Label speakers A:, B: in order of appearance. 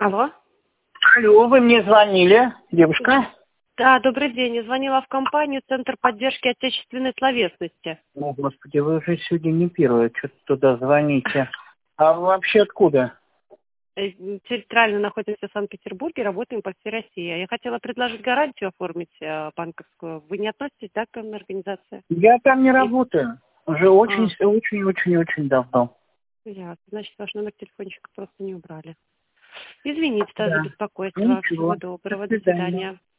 A: Алло.
B: Алло, вы мне звонили, девушка?
A: Да, добрый день. Я звонила в компанию «Центр поддержки отечественной словесности».
B: О, Господи, вы уже сегодня не первая, что-то туда звоните. А вы вообще откуда?
A: Территориально находимся в Санкт-Петербурге, работаем по всей России. Я хотела предложить гарантию оформить банковскую. Вы не относитесь, да, к данной организации?
B: Я там не работаю. Уже
A: А,
B: очень давно.
A: ясно. Значит, ваш номер телефончика просто не убрали. Извините, да, за
B: Да.
A: беспокойство. Всего
B: Ничего. До
A: доброго. До
B: свидания.
A: свидания.